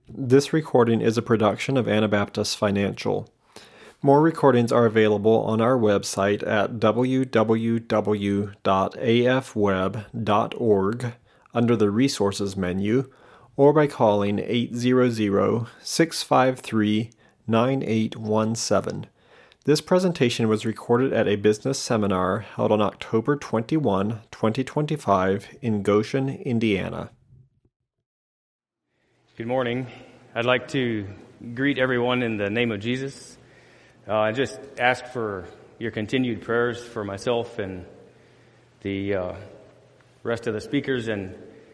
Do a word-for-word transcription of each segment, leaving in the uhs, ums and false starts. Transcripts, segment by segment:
This recording is a production of Anabaptist Financial. More recordings are available on our website at w w w dot a f web dot org under the Resources menu, or by calling eight hundred, six five three, nine eight one seven. This presentation was recorded at a business seminar held on October twenty-first, twenty twenty-five in Goshen, Indiana. Good morning. I'd like to greet everyone in the name of Jesus. Uh, I just ask for your continued prayers for myself and the uh, rest of the speakers, and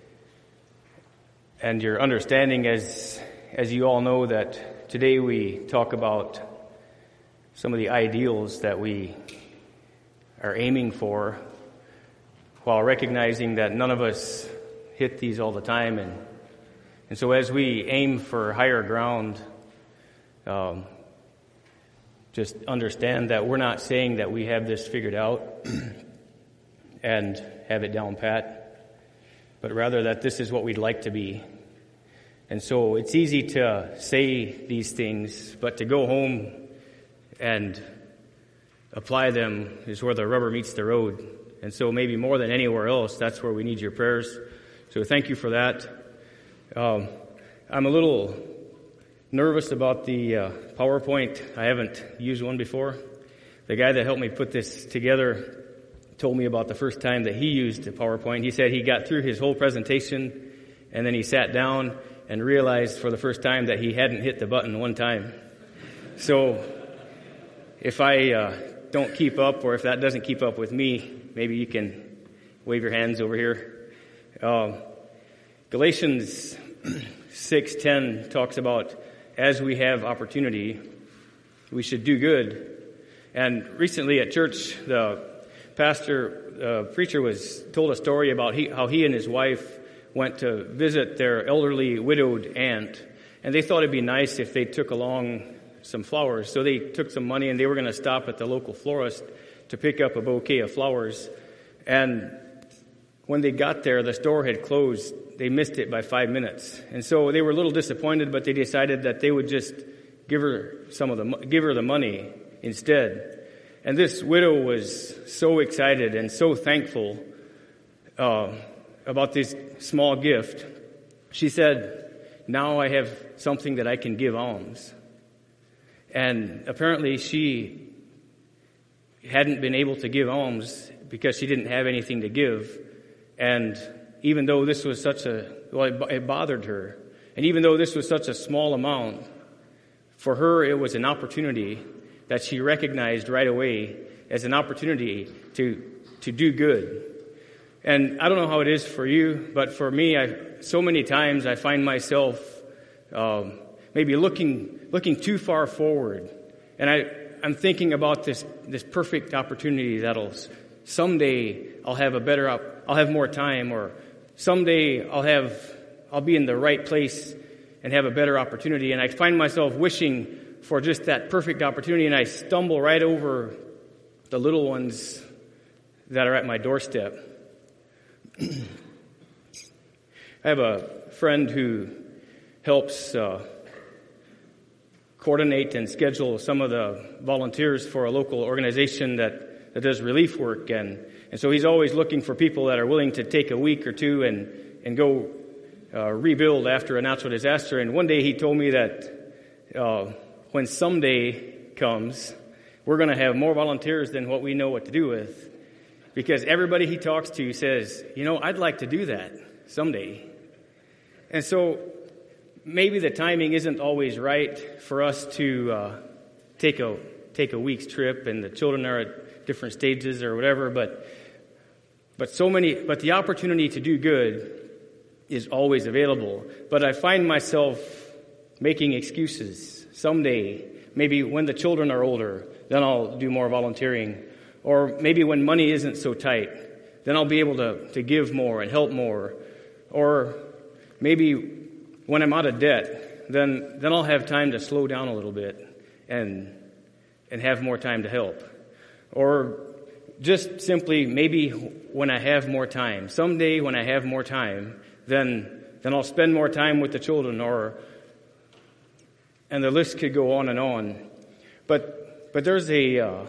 and your understanding as as you all know that today we talk about some of the ideals that we are aiming for, while recognizing that none of us hit these all the time. And And so as we aim for higher ground, um, just understand that we're not saying that we have this figured out and have it down pat, but rather that this is what we'd like to be. And so it's easy to say these things, but to go home and apply them is where the rubber meets the road. And so maybe more than anywhere else, that's where we need your prayers. So thank you for that. Um, I'm a little nervous about the uh, PowerPoint. I haven't used one before. The guy that helped me put this together told me about the first time that he used a PowerPoint. He said he got through his whole presentation, and then he sat down and realized for the first time that he hadn't hit the button one time. So if I uh, don't keep up, or if that doesn't keep up with me, maybe you can wave your hands over here. Um, Galatians six ten talks about as we have opportunity, we should do good. And recently at church, the pastor, uh, preacher was told a story about he, how he and his wife went to visit their elderly widowed aunt, and they thought it'd be nice if they took along some flowers. So they took some money, and they were going to stop at the local florist to pick up a bouquet of flowers. And when they got there, the store had closed. They missed it by five minutes. And so they were a little disappointed, but they decided that they would just give her some of the, give her the money instead. And this widow was so excited and so thankful uh, about this small gift. She said, now I have something that I can give alms. And apparently she hadn't been able to give alms because she didn't have anything to give. And even though this was such a, well, it bothered her. And even though this was such a small amount, for her it was an opportunity that she recognized right away as an opportunity to, to do good. And I don't know how it is for you, but for me, I, so many times I find myself um, maybe looking looking too far forward. And I, I'm thinking about this, this perfect opportunity that'll someday I'll have a better op- I'll have more time, or someday I'll have, I'll be in the right place and have a better opportunity. And I find myself wishing for just that perfect opportunity, and I stumble right over the little ones that are at my doorstep. I have a friend who helps uh, coordinate and schedule some of the volunteers for a local organization that, that does relief work, and And so he's always looking for people that are willing to take a week or two and, and go uh, rebuild after a natural disaster. And one day he told me that uh, when someday comes, we're going to have more volunteers than what we know what to do with. Because everybody he talks to says, you know, I'd like to do that someday. And so maybe the timing isn't always right for us to uh, take a take a week's trip, and the children are at different stages or whatever, but but so many but the opportunity to do good is always available. But I find myself making excuses. Someday, maybe when the children are older, then I'll do more volunteering. Or maybe when money isn't so tight, then I'll be able to, to give more and help more. Or maybe when I'm out of debt, then then I'll have time to slow down a little bit and and have more time to help. Or just simply maybe when I have more time. Someday when I have more time, then then I'll spend more time with the children, or And the list could go on and on. But but there's a, uh,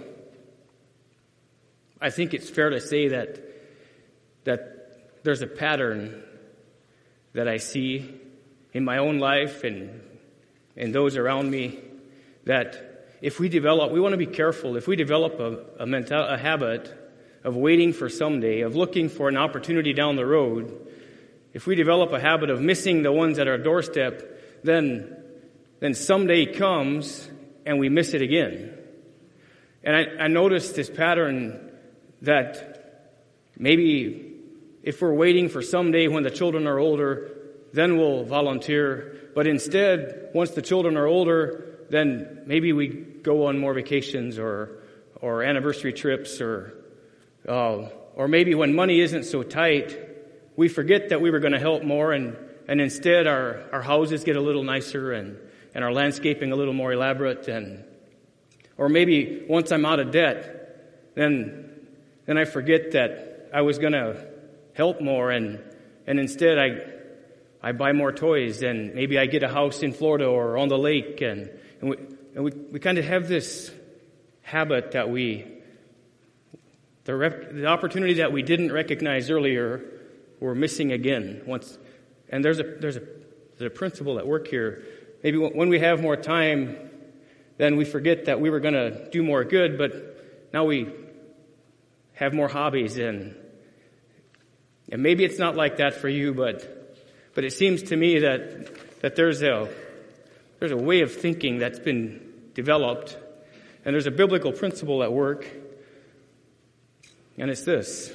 I think it's fair to say that that there's a pattern that I see in my own life and and those around me, that if we develop, we want to be careful, if we develop a, a, mental, a habit of waiting for someday, of looking for an opportunity down the road, if we develop a habit of missing the ones at our doorstep, then then someday comes and we miss it again. And I, I noticed this pattern that maybe if we're waiting for someday when the children are older, then we'll volunteer. But instead, once the children are older, then maybe we go on more vacations or or anniversary trips, or uh, or maybe when money isn't so tight, we forget that we were going to help more, and, and instead our, our houses get a little nicer and, and our landscaping a little more elaborate, and or maybe once I'm out of debt, then then I forget that I was going to help more, and and instead I I buy more toys, and maybe I get a house in Florida or on the lake, and and we and we, we kind of have this habit that we the rep, the opportunity that we didn't recognize earlier, we're missing again once. And there's a there's a there's a principle at work here. Maybe when we have more time, then we forget that we were going to do more good, but now we have more hobbies, and and maybe it's not like that for you, but but it seems to me that that there's a there's a way of thinking that's been developed, and there's a biblical principle at work, and it's this: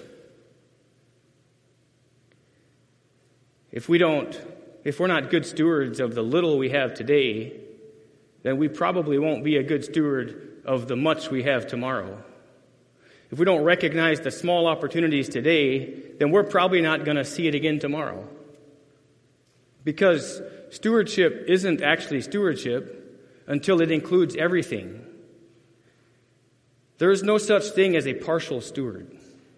if we don't, if we're not good stewards of the little we have today, then we probably won't be a good steward of the much we have tomorrow. If we don't recognize the small opportunities today, then we're probably not going to see it again tomorrow. Because stewardship isn't actually stewardship until it includes everything. There is no such thing as a partial steward.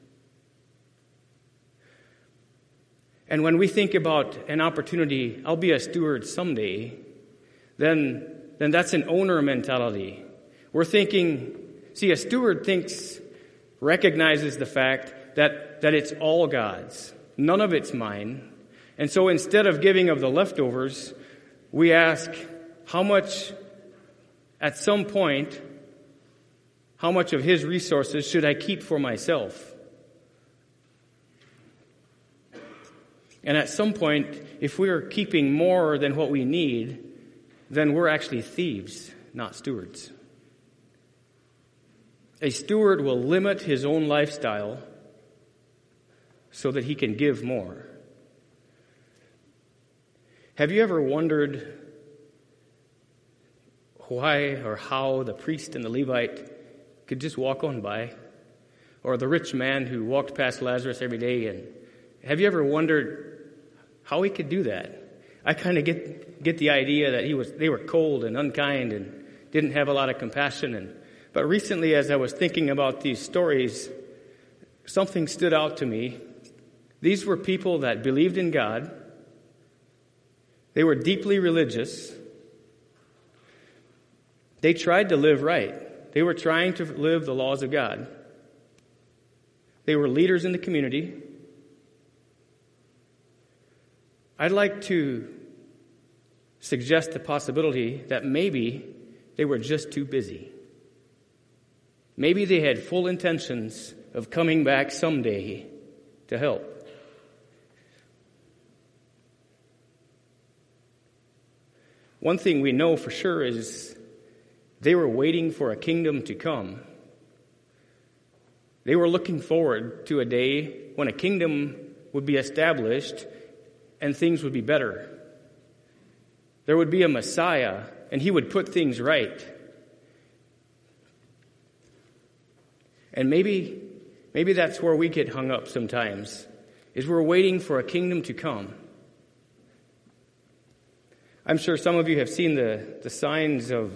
And when we think about an opportunity, I'll be a steward someday, then, then that's an owner mentality. We're thinking, see, a steward thinks, recognizes the fact that, that it's all God's. None of it's mine. And so instead of giving of the leftovers, we ask, how much, at some point, how much of His resources should I keep for myself? And at some point, if we are keeping more than what we need, then we're actually thieves, not stewards. A steward will limit his own lifestyle so that he can give more. Have you ever wondered why or how the priest and the Levite could just walk on by? Or the rich man who walked past Lazarus every day? And have you ever wondered how he could do that? I kind of get get the idea that he was they were cold and unkind and didn't have a lot of compassion. And but recently, as I was thinking about these stories, something stood out to me. These were people that believed in God. They were deeply religious. They tried to live right. They were trying to live the laws of God. They were leaders in the community. I'd like to suggest the possibility that maybe they were just too busy. Maybe they had full intentions of coming back someday to help. One thing we know for sure is they were waiting for a kingdom to come. They were looking forward to a day when a kingdom would be established and things would be better. There would be a Messiah, and he would put things right. And maybe, maybe that's where we get hung up sometimes, is we're waiting for a kingdom to come. I'm sure some of you have seen the, the signs of,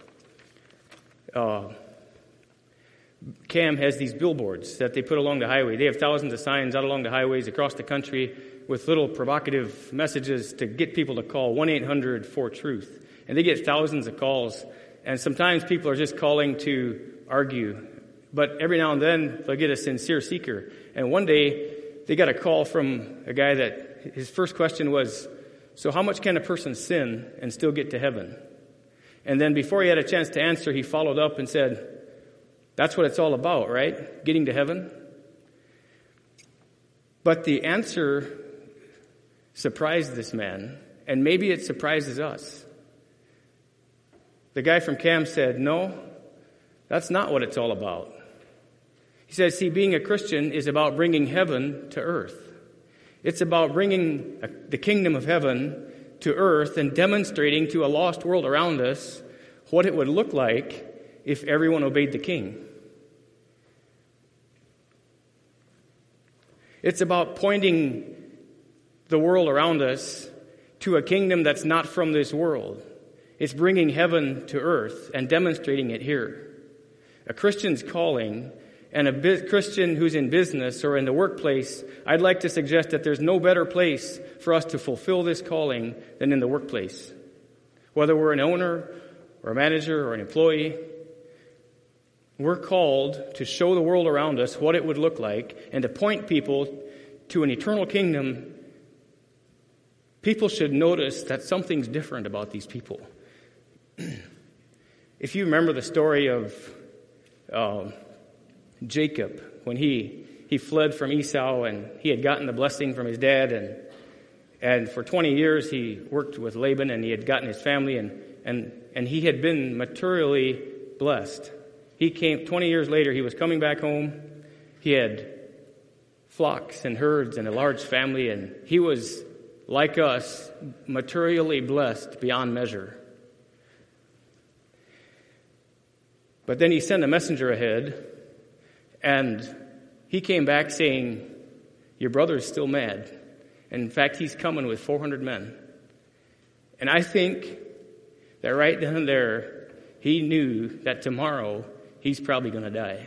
uh, Cam has these billboards that they put along the highway. They have thousands of signs out along the highways across the country with little provocative messages to get people to call one eight hundred four truth. And they get thousands of calls. And sometimes people are just calling to argue. But every now and then, they'll get a sincere seeker. And one day, they got a call from a guy that his first question was, so how much can a person sin and still get to heaven? And then before he had a chance to answer, he followed up and said, that's what it's all about, right? Getting to heaven? But the answer surprised this man, and maybe it surprises us. The guy from Cam said, no, that's not what it's all about. He says, see, being a Christian is about bringing heaven to earth. It's about bringing the kingdom of heaven to earth and demonstrating to a lost world around us what it would look like if everyone obeyed the king. It's about pointing the world around us to a kingdom that's not from this world. It's bringing heaven to earth and demonstrating it here. A Christian's calling, and a bi- Christian who's in business or in the workplace, I'd like to suggest that there's no better place for us to fulfill this calling than in the workplace. Whether we're an owner or a manager or an employee, we're called to show the world around us what it would look like and to point people to an eternal kingdom. People should notice that something's different about these people. If you remember the story of uh, Jacob, when he, he fled from Esau and he had gotten the blessing from his dad, and and for twenty years he worked with Laban and he had gotten his family, and, and, and he had been materially blessed. He came, twenty years later, he was coming back home. He had flocks and herds and a large family, and he was, like us, materially blessed beyond measure. But then he sent a messenger ahead, and he came back saying, your brother is still mad. And in fact, he's coming with four hundred men. And I think that right then and there, he knew that tomorrow he's probably going to die.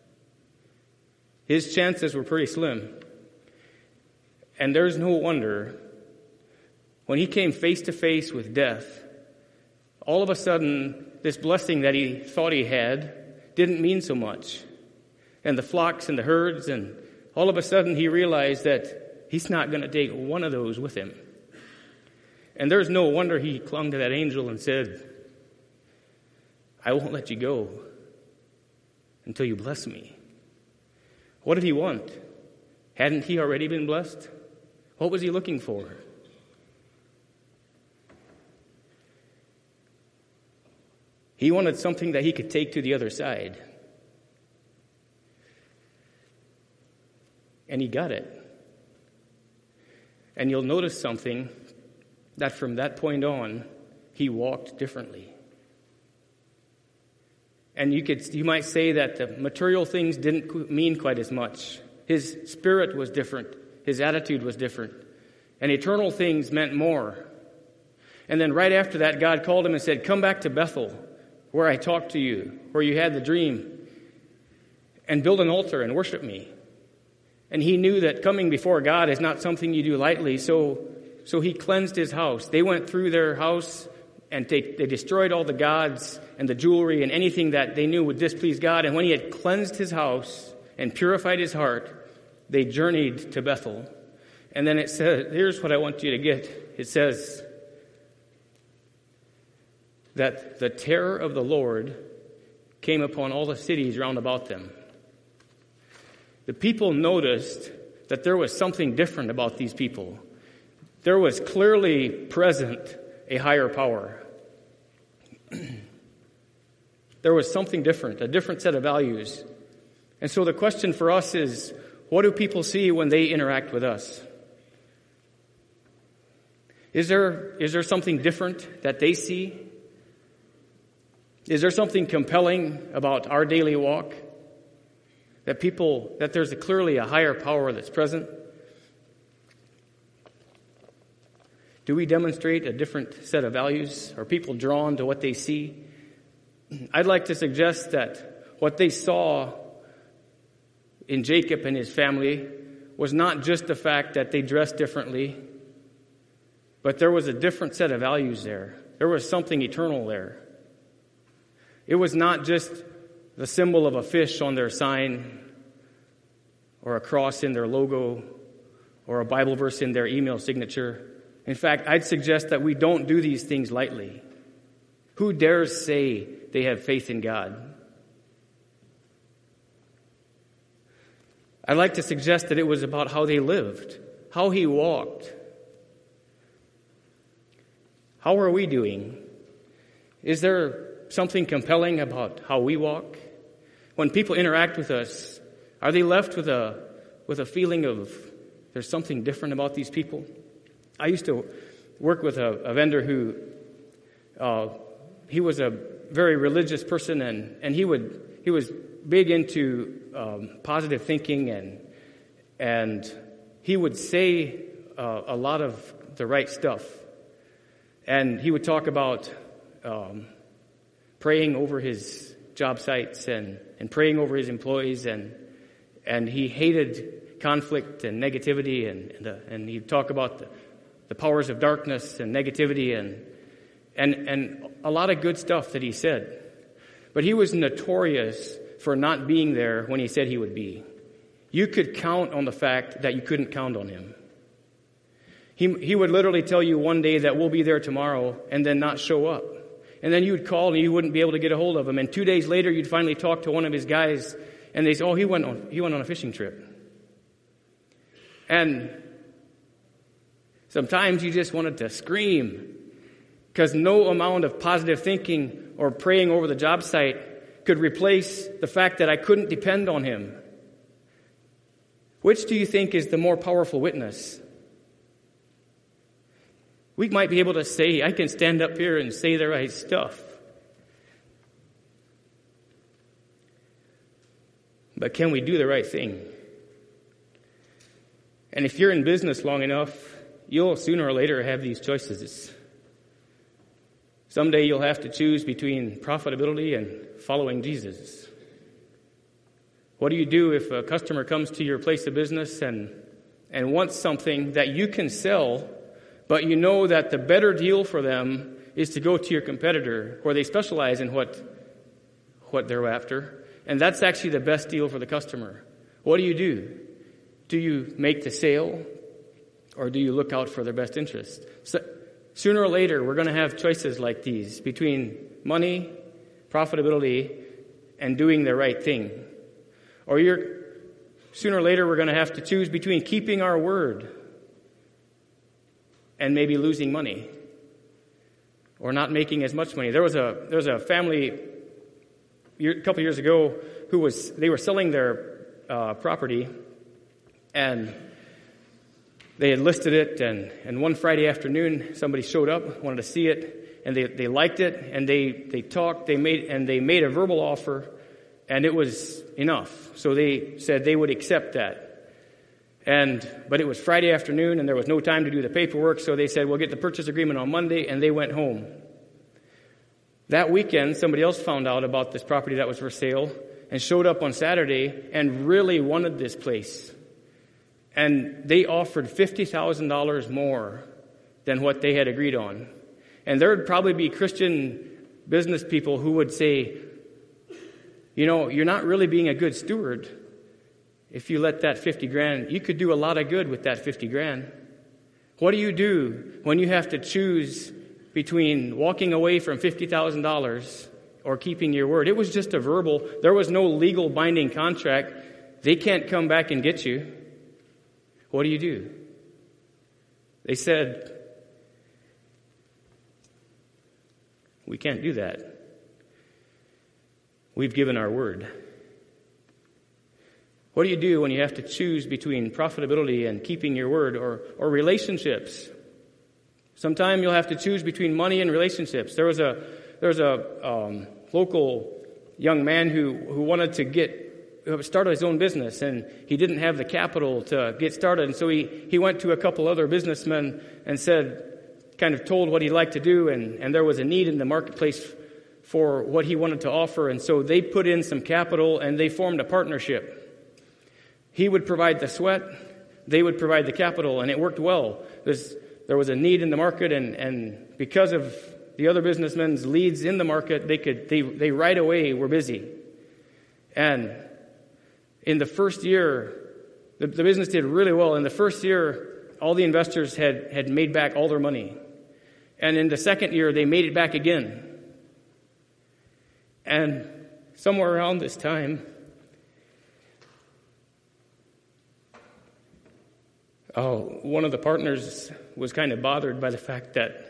His chances were pretty slim. And there's no wonder, when he came face to face with death, all of a sudden, this blessing that he thought he had didn't mean so much. And the flocks and the herds, and all of a sudden he realized that he's not going to take one of those with him. And there's no wonder he clung to that angel and said, I won't let you go until you bless me. What did he want? Hadn't he already been blessed? What was he looking for? He wanted something that he could take to the other side. And he got it. And you'll notice something, that from that point on, he walked differently. And you could, you might say that the material things didn't mean quite as much. His spirit was different. His attitude was different. And eternal things meant more. And then right after that, God called him and said, come back to Bethel, where I talked to you, where you had the dream, and build an altar and worship me. And he knew that coming before God is not something you do lightly, so so he cleansed his house. They went through their house and they, they destroyed all the gods and the jewelry and anything that they knew would displease God. And when he had cleansed his house and purified his heart, they journeyed to Bethel. And then it says, here's what I want you to get. It says that the terror of the Lord came upon all the cities round about them. The people noticed that there was something different about these people. There was clearly present a higher power. There was something different, a different set of values. And so the question for us is, what do people see when they interact with us? Is there, is there something different that they see? Is there something compelling about our daily walk? That people, that there's a, clearly a higher power that's present? Do we demonstrate a different set of values? Are people drawn to what they see? I'd like to suggest that what they saw in Jacob and his family was not just the fact that they dressed differently, but there was a different set of values there. There was something eternal there. It was not just the symbol of a fish on their sign or a cross in their logo or a Bible verse in their email signature. In fact, I'd suggest that we don't do these things lightly. Who dares say they have faith in God? I'd like to suggest that it was about how they lived, how he walked. How are we doing? Is there something compelling about how we walk? When people interact with us, are they left with a with a feeling of there's something different about these people? I used to work with a, a vendor who uh, he was a very religious person, and, and he would he was big into um, positive thinking, and and he would say uh, a lot of the right stuff. And he would talk about um, praying over his job sites and, and praying over his employees, and and he hated conflict and negativity, and and, uh, and he'd talk about the, the powers of darkness and negativity, and and and a lot of good stuff that he said. But he was notorious for not being there when he said he would be. You could count on the fact that you couldn't count on him. He he would literally tell you one day that we'll be there tomorrow and then not show up. And then you would call and you wouldn't be able to get a hold of him. And two days later, you'd finally talk to one of his guys and they say, oh, he went on, he went on a fishing trip. And sometimes you just wanted to scream because no amount of positive thinking or praying over the job site could replace the fact that I couldn't depend on him. Which do you think is the more powerful witness? We might be able to say, I can stand up here and say the right stuff. But can we do the right thing? And if you're in business long enough, you'll sooner or later have these choices. Someday you'll have to choose between profitability and following Jesus. What do you do if a customer comes to your place of business and, and wants something that you can sell, but you know that the better deal for them is to go to your competitor where they specialize in what, what they're after, and that's actually the best deal for the customer? What do you do? Do you make the sale, or do you look out for their best interest? So, sooner or later, we're going to have choices like these between money, profitability, and doing the right thing. Or you're, sooner or later, we're going to have to choose between keeping our word and maybe losing money or not making as much money. There was a there was a family year, a couple years ago who was they were selling their uh, property, and they had listed it, and, and one Friday afternoon somebody showed up, wanted to see it, and they, they liked it, and they, they talked, they made and they made a verbal offer, and it was enough. So they said they would accept that. And but it was Friday afternoon, and there was no time to do the paperwork, so they said, we'll get the purchase agreement on Monday, and they went home. That weekend, somebody else found out about this property that was for sale and showed up on Saturday and really wanted this place. And they offered fifty thousand dollars more than what they had agreed on. And there would probably be Christian business people who would say, you know, you're not really being a good steward if you let that fifty grand. You could do a lot of good with that fifty grand. What do you do when you have to choose between walking away from fifty thousand dollars or keeping your word? It was just a verbal. There was no legal binding contract. They can't come back and get you. What do you do? They said, we can't do that. We've given our word. What do you do when you have to choose between profitability and keeping your word, or, or relationships? Sometime you'll have to choose between money and relationships. There was a there was a um, local young man who, who wanted to get start his own business, and he didn't have the capital to get started. And so he, he went to a couple other businessmen and said, kind of told what he'd like to do, and, and there was a need in the marketplace for what he wanted to offer. And so they put in some capital, and they formed a partnership. He would provide the sweat, they would provide the capital, and it worked well. There's, there was a need in the market, and, and because of the other businessmen's leads in the market, they could they they right away were busy. And in the first year, the, the business did really well. In the first year, all the investors had, had made back all their money. And in the second year, they made it back again. And somewhere around this time, oh, one of the partners was kind of bothered by the fact that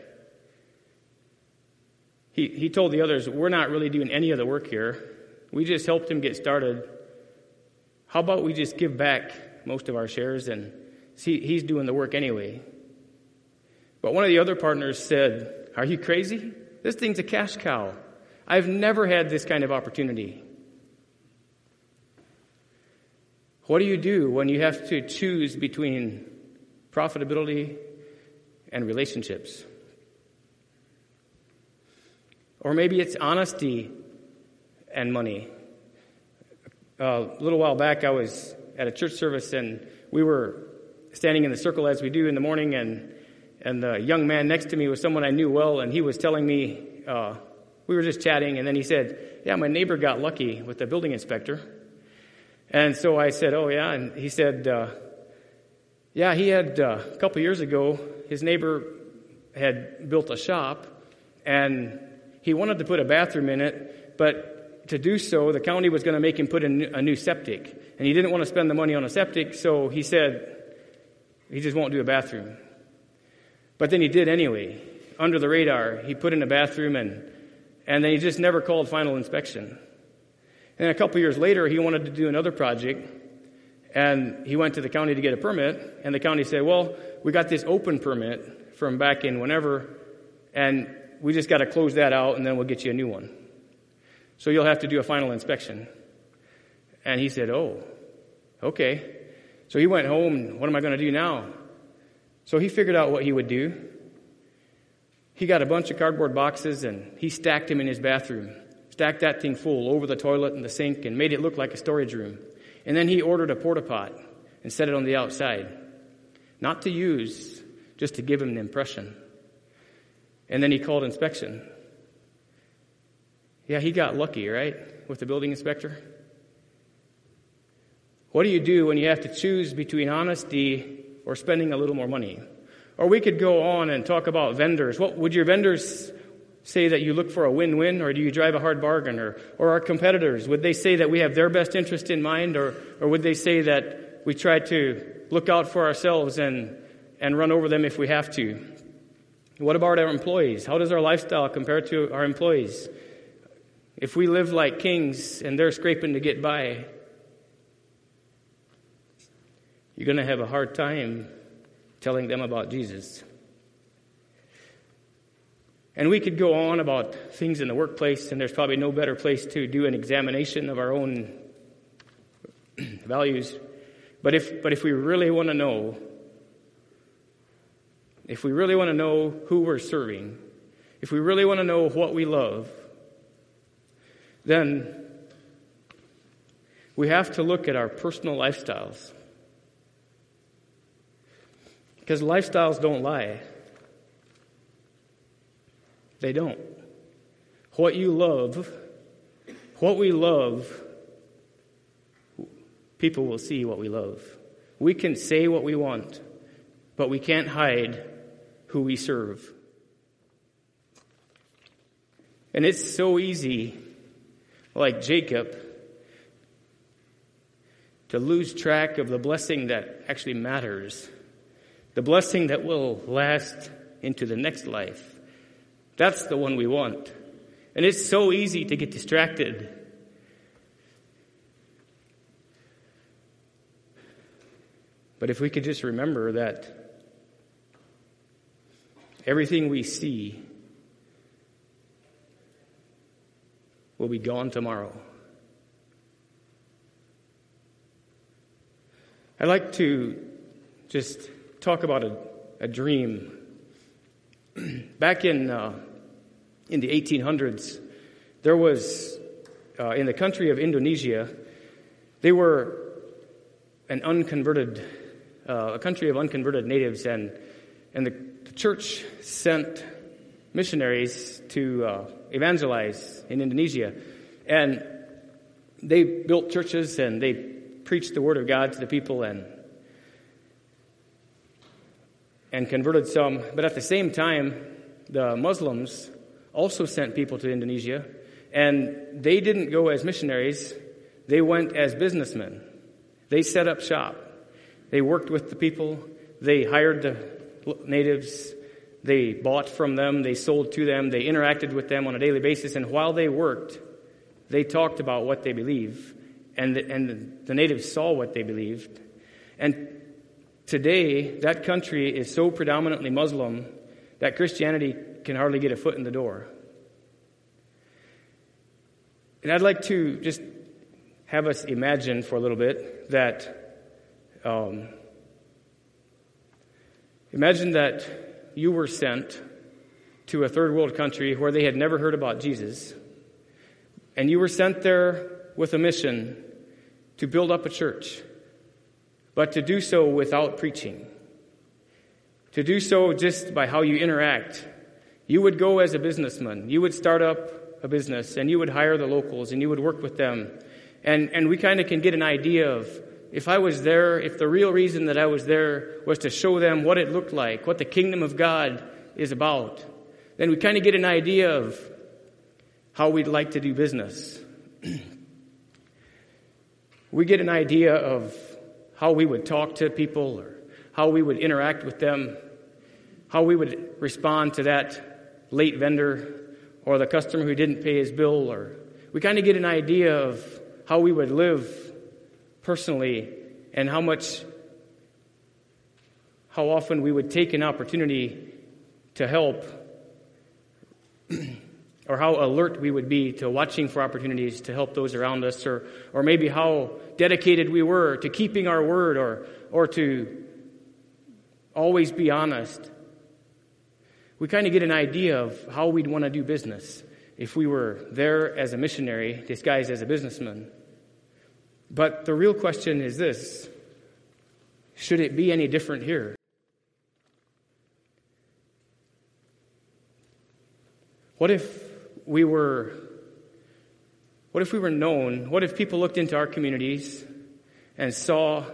he, he told the others, we're not really doing any of the work here. We just helped him get started. How about we just give back most of our shares and see, he's doing the work anyway. But one of the other partners said, are you crazy? This thing's a cash cow. I've never had this kind of opportunity. What do you do when you have to choose between profitability and relationships? Or maybe it's honesty and money. Uh, a little while back, I was at a church service, and we were standing in the circle as we do in the morning, and and the young man next to me was someone I knew well, and he was telling me, uh, we were just chatting, and then he said, yeah, my neighbor got lucky with the building inspector. And so I said, oh, yeah, and he said, uh, yeah, he had, uh, a couple years ago, his neighbor had built a shop, and he wanted to put a bathroom in it, but to do so, the county was going to make him put in a new septic. And he didn't want to spend the money on a septic, so he said he just won't do a bathroom. But then he did anyway. Under the radar, he put in a bathroom, and, and then he just never called final inspection. And a couple years later, he wanted to do another project, and he went to the county to get a permit, and the county said, well, we got this open permit from back in whenever, and we just got to close that out, and then we'll get you a new one. So you'll have to do a final inspection. And he said, oh, okay. So he went home, what am I going to do now? So he figured out what he would do. He got a bunch of cardboard boxes, and he stacked them in his bathroom. Stacked that thing full over the toilet and the sink and made it look like a storage room. And then he ordered a porta pot and set it on the outside. Not to use, just to give him an impression. And then he called inspection. Yeah, he got lucky, right, with the building inspector? What do you do when you have to choose between honesty or spending a little more money? Or we could go on and talk about vendors. What would your vendors say, that you look for a win-win, or do you drive a hard bargain? Or, or our competitors, would they say that we have their best interest in mind, or, or would they say that we try to look out for ourselves and, and run over them if we have to? What about our employees? How does our lifestyle compare to our employees? If we live like kings and they're scraping to get by, you're going to have a hard time telling them about Jesus. And we could go on about things in the workplace, and there's probably no better place to do an examination of our own values. But if but if we really want to know, if we really want to know who we're serving, if we really want to know what we love, then we have to look at our personal lifestyles. Because lifestyles don't lie. They don't. What you love, what we love, people will see what we love. We can say what we want, but we can't hide who we serve. And it's so easy, like Jacob, to lose track of the blessing that actually matters, the blessing that will last into the next life. That's the one we want. And it's so easy to get distracted. But if we could just remember that everything we see will be gone tomorrow. I'd like to just talk about a, a dream. Back in uh, in the eighteen hundreds, there was, uh, in the country of Indonesia, they were an unconverted, uh, a country of unconverted natives, and and the, the church sent missionaries to uh, evangelize in Indonesia. And they built churches and they preached the word of God to the people and and converted some. But at the same time, the Muslims also sent people to Indonesia, and they didn't go as missionaries. They went as businessmen. They set up shop. They worked with the people. They hired the natives. They bought from them. They sold to them. They interacted with them on a daily basis. And while they worked, they talked about what they believe. And the, and the, the natives saw what they believed. And today, that country is so predominantly Muslim that Christianity can hardly get a foot in the door. And I'd like to just have us imagine for a little bit that, um, imagine that you were sent to a third world country where they had never heard about Jesus, and you were sent there with a mission to build up a church, but to do so without preaching, to do so just by how you interact. You would go as a businessman. You would start up a business, and you would hire the locals, and you would work with them. And and we kind of can get an idea of, if I was there, if the real reason that I was there was to show them what it looked like, what the kingdom of God is about, then we kind of get an idea of how we'd like to do business. We get an idea of how we would talk to people, or how we would interact with them, how we would respond to that late vendor or the customer who didn't pay his bill. Or we kind of get an idea of how we would live personally, and how much, how often we would take an opportunity to help, or how alert we would be to watching for opportunities to help those around us, or or maybe how dedicated we were to keeping our word, or or to always be honest. We kind of get an idea of how we'd want to do business if we were there as a missionary disguised as a businessman. But the real question is this: should it be any different here? What if we were what if we were known? What if people looked into our communities and saw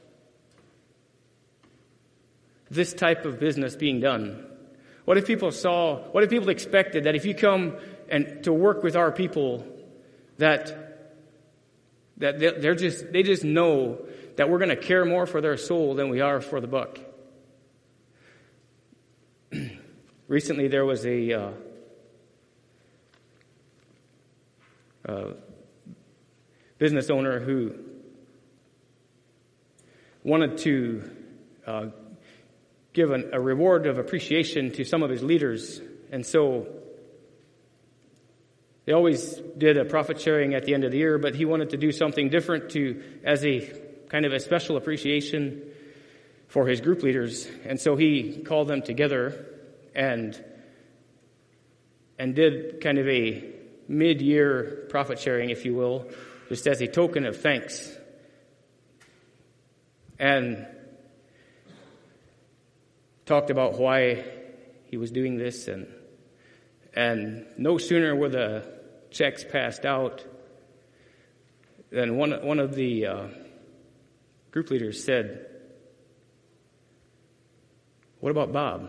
this type of business being done? What if people saw, what if people expected that if you come and to work with our people, that that they're just they just know that we're going to care more for their soul than we are for the buck? Recently, there was a uh, uh, business owner who wanted to uh, give an, a reward of appreciation to some of his leaders, and so they always did a profit sharing at the end of the year, but he wanted to do something different to as a kind of a special appreciation for his group leaders. And so he called them together and and did kind of a mid-year profit sharing, if you will, just as a token of thanks. And talked about why he was doing this, and and no sooner were the checks passed out than one one of the uh, group leaders said, "What about Bob?"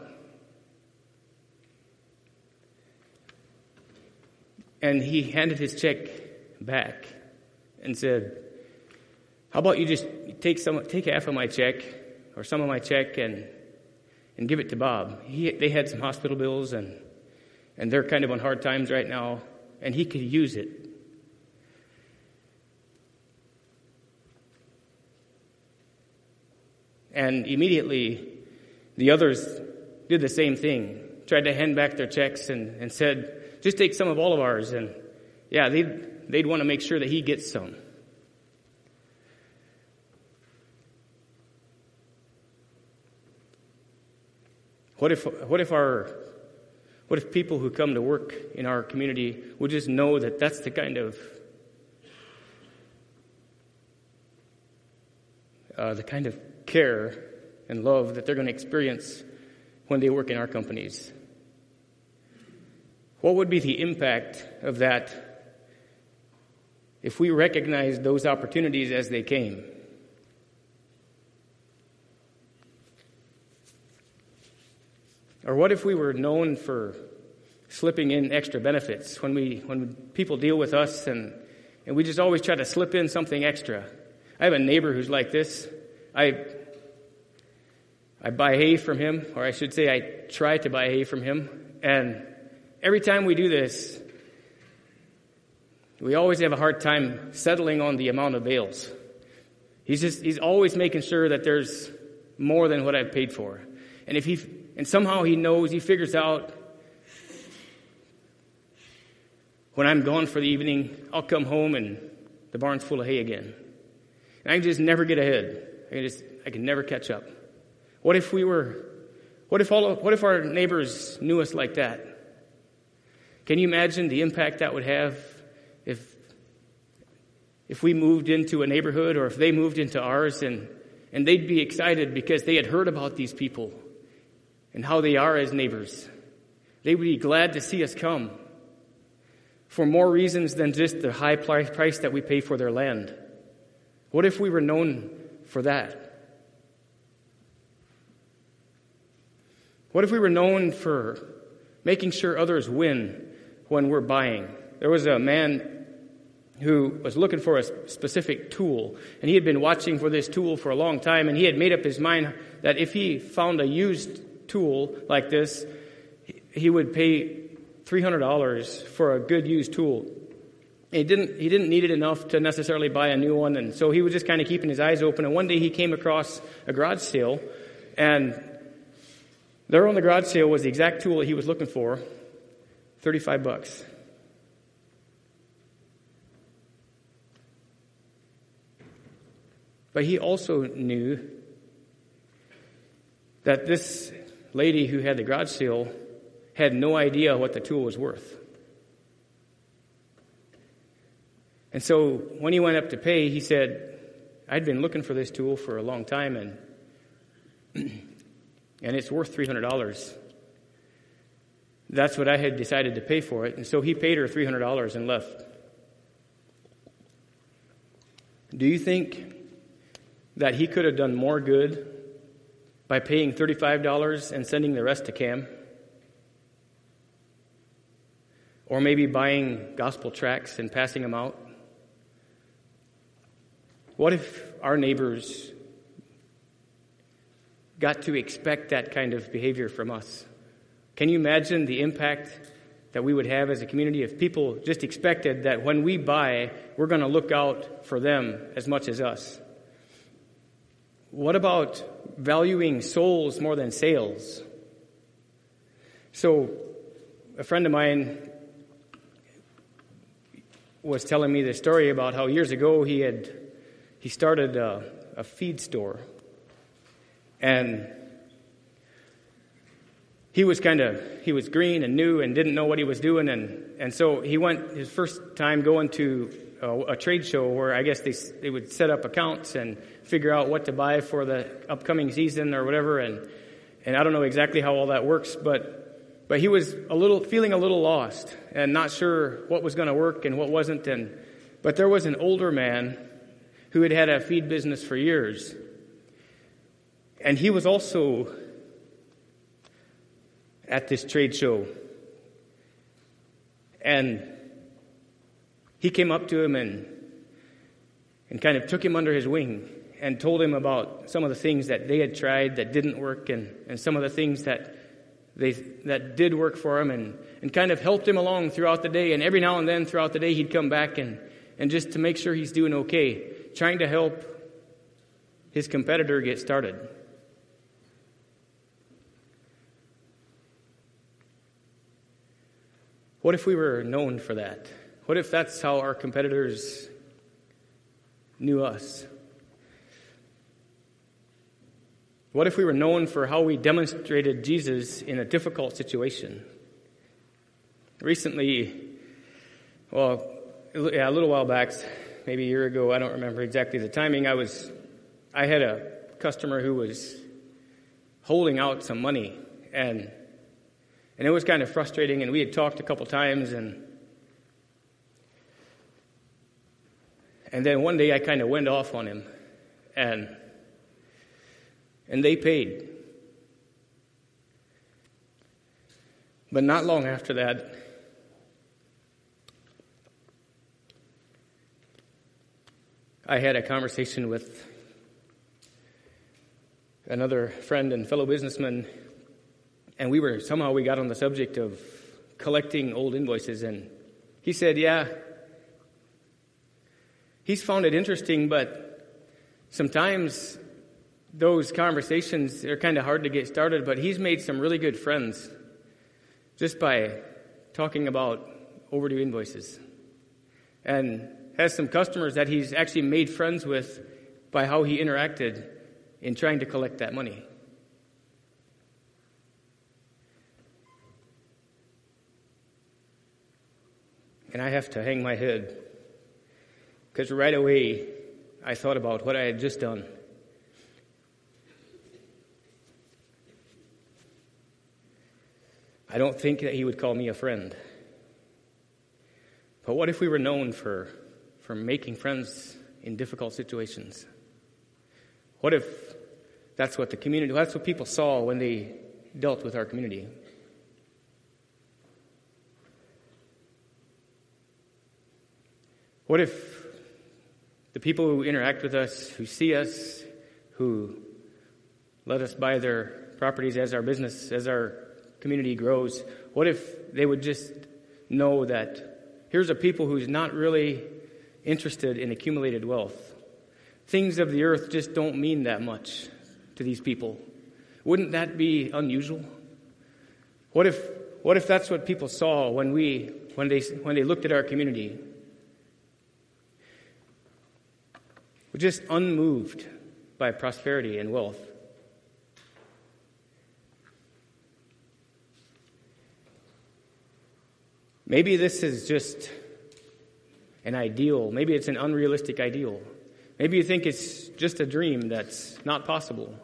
And he handed his check back and said, "How about you just take some take half of my check or some of my check and and give it to Bob. He, they had some hospital bills, and and they're kind of on hard times right now, and he could use it." And immediately, the others did the same thing, tried to hand back their checks and, and said, "Just take some of all of ours." And yeah, they'd, they'd want to make sure that he gets some. What if what if our what if people who come to work in our community would just know that that's the kind of uh, the kind of care and love that they're going to experience when they work in our companies? What would be the impact of that if we recognized those opportunities as they came? Or what if we were known for slipping in extra benefits when we when people deal with us and, and we just always try to slip in something extra? I have a neighbor who's like this. I I buy hay from him, or I should say I try to buy hay from him, and every time we do this, we always have a hard time settling on the amount of bales. He's just he's always making sure that there's more than what I've paid for. And if he and somehow he knows, he figures out when I'm gone for the evening, I'll come home and the barn's full of hay again. And I can just never get ahead. I can just I can never catch up. What if we were what if all of, what if our neighbors knew us like that? Can you imagine the impact that would have if if we moved into a neighborhood, or if they moved into ours, and, and they'd be excited because they had heard about these people and how they are as neighbors. They would be glad to see us come for more reasons than just the high price that we pay for their land. What if we were known for that? What if we were known for making sure others win when we're buying? There was a man who was looking for a specific tool, and he had been watching for this tool for a long time, and he had made up his mind that if he found a used tool like this, he would pay three hundred dollars for a good used tool. He didn't he didn't need it enough to necessarily buy a new one, and so he was just kind of keeping his eyes open. And one day he came across a garage sale, and there on the garage sale was the exact tool that he was looking for, thirty-five bucks. But he also knew that this lady who had the garage sale had no idea what the tool was worth. And so when he went up to pay, he said, I'd been looking for this tool for a long time, and and it's worth three hundred dollars. That's what I had decided to pay for it. And so he paid her three hundred dollars and left. Do you think that he could have done more good by paying thirty-five dollars and sending the rest to Cam? Or maybe buying gospel tracts and passing them out? What if our neighbors got to expect that kind of behavior from us? Can you imagine the impact that we would have as a community if people just expected that when we buy, we're going to look out for them as much as us? What about valuing souls more than sales? So, a friend of mine was telling me the story about how years ago he had he started a, a feed store, and he was kind of he was green and new and didn't know what he was doing, and and so he went his first time going to a, a trade show where I guess they they would set up accounts and figure out what to buy for the upcoming season or whatever, and and I don't know exactly how all that works, but but he was a little feeling a little lost and not sure what was going to work and what wasn't, and but there was an older man who had had a feed business for years, and he was also at this trade show, and he came up to him and and kind of took him under his wing and told him about some of the things that they had tried that didn't work, and, and some of the things that they that did work for him, and, and kind of helped him along throughout the day. And every now and then throughout the day he'd come back and, and just to make sure he's doing okay, trying to help his competitor get started. What if we were known for that? What if that's how our competitors knew us? What if we were known for how we demonstrated Jesus in a difficult situation? Recently, well, yeah, a little while back, maybe a year ago, I don't remember exactly the timing, I was, I had a customer who was holding out some money, and And it was kind of frustrating, and we had talked a couple times, and and then one day I kind of went off on him, and and they paid. But not long after that, I had a conversation with another friend and fellow businessman, and we were somehow we got on the subject of collecting old invoices, and he said, yeah, he's found it interesting, but sometimes those conversations are kind of hard to get started, but he's made some really good friends just by talking about overdue invoices, and has some customers that he's actually made friends with by how he interacted in trying to collect that money. And I have to hang my head, because right away I thought about what I had just done. I don't think that he would call me a friend. But what if we were known for, for making friends in difficult situations? What if that's what the community, that's what people saw when they dealt with our community? What if the people who interact with us, who see us, who let us buy their properties as our business, as our community grows, what if they would just know that here's a people who's not really interested in accumulated wealth? Things of the earth just don't mean that much to these people. Wouldn't that be unusual? What if what if that's what people saw when we when they when they looked at our community? We're just unmoved by prosperity and wealth. Maybe this is just an ideal. Maybe it's an unrealistic ideal. Maybe you think it's just a dream that's not possible.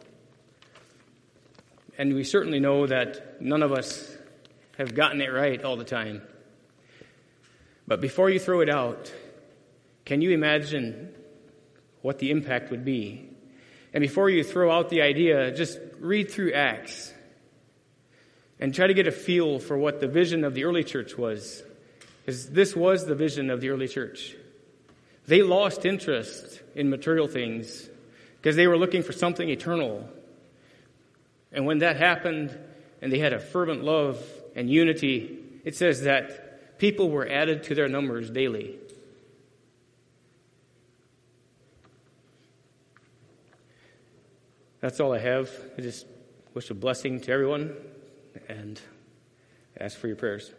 And we certainly know that none of us have gotten it right all the time. But before you throw it out, can you imagine what the impact would be? And before you throw out the idea, just read through Acts and try to get a feel for what the vision of the early church was. Because this was the vision of the early church. They lost interest in material things because they were looking for something eternal. And when that happened, and they had a fervent love and unity, it says that people were added to their numbers daily. That's all I have. I just wish a blessing to everyone and ask for your prayers.